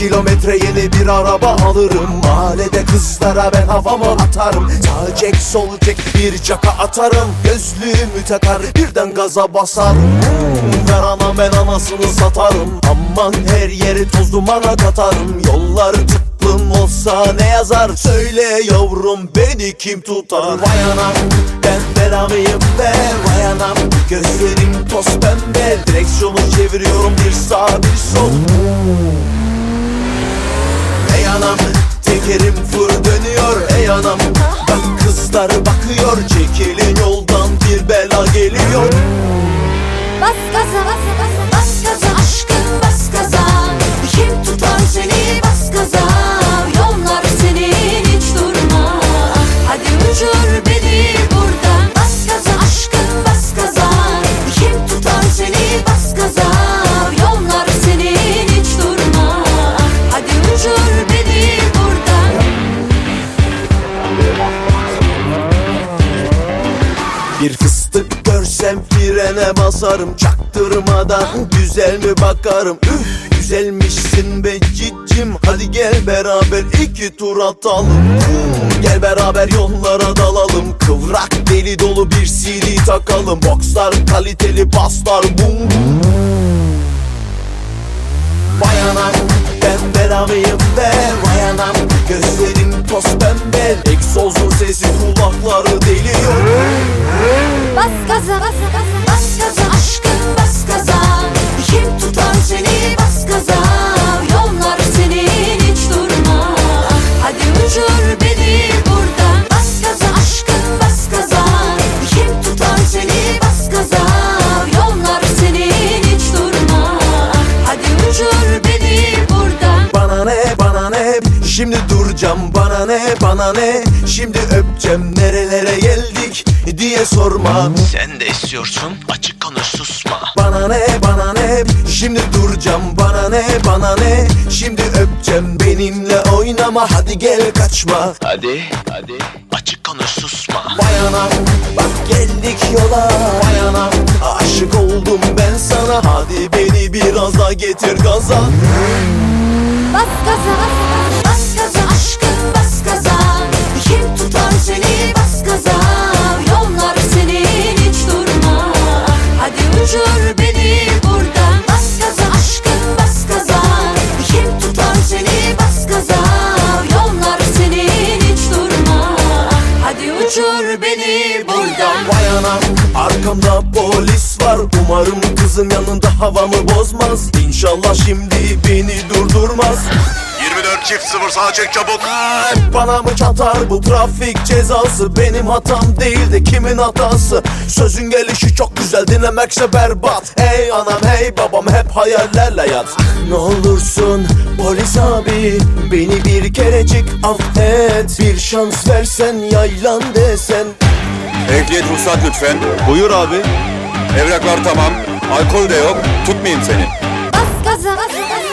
kilometre yeni bir araba alırım. Mahallede kızlara ben havamı atarım. Sağ çek sol çek bir caka atarım. Gözlüğümü takar birden gaza basarım. Ver ana ben anasını satarım. Aman her yeri toz dumana katarım. Yollar tıklım olsa ne yazar? Söyle yavrum beni kim tutar? Vay anam ben belamıyım be. Vay anam gözlerim toz pembe. Direksiyonu çeviriyorum bir sağ bir sol. Ey anam tekerim fır dönüyor. Ey anam bak kızlar bakıyor. Çekilin yoldan bir bela geliyor. Bas gaza bas gaza bas gaza aşkım bas gaza. Kim tutar seni bas gaza. Yollar senin hiç durma. Hadi uçur beni buradan. Bas gaza aşkım bas gaza. Kim tutar seni bas gaza. Yollar senin hiç durma. Hadi uçur beni buradan. Bir fıstık görsem frene basarım. Çaktırmadan güzel mi bakarım. Üf güzelmişsin be cicim. Hadi gel beraber iki tur atalım. Gel beraber yollara dalalım. Kıvrak deli dolu bir CD takalım. Boxlar kaliteli paslar bum bum. Vay anam ben belamıyım be. Vay anam gözlerim toz pembe. Egzozun sesi kulakları deliyor. Bas gaza bas gaza bas gaza aşkım bas gaza. Kim tutar seni bas gaza. Yollar senin hiç durma. Hadi uçur beni buradan. Bas gaza aşkım bas gaza. Kim tutar seni bas gaza. Yollar senin hiç durma. Hadi uçur beni buradan. Bana ne bana ne şimdi duracağım. Bana ne bana ne şimdi öpeceğim. Nerelere geldik diye sorma. Sen de istiyorsun açık konuş susma. Bana ne bana ne şimdi duracağım. Bana ne bana ne şimdi öpeceğim. Benimle oynama hadi gel kaçma. Hadi açık konuş susma. Vay anam bak geldik yola. Vay anam aşık oldum ben sana. Hadi beni biraz daha getir gaza. Bas gaza bas gaza bas gaza aşkım bas gaza. Kim tutar seni bas gaza. Yollar senin hiç durma. Hadi uçur beni buradan. Bas gaza aşkım bas gaza. Kim tutar seni bas gaza. Yollar senin hiç durma. Hadi uçur beni buradan. Vay anam arkamda polis var. Umarım kızın yanında havamı bozmaz. İnşallah şimdi beni durdurmaz. 24-0 sağa çek çabuk. Bana mı çatar bu trafik cezası? Benim hatam değil de kimin hatası? Sözün gelişi çok güzel dinlemekse berbat. Hey anam hey babam hep hayallerle yat. Ne olursun polis abi beni bir kerecik affet. Bir şans versen yaylan desen. Ehliyet ruhsat lütfen. Buyur abi. Evraklar tamam. Alkol de yok. Tutmayayım seni. Bas gaza bas gaza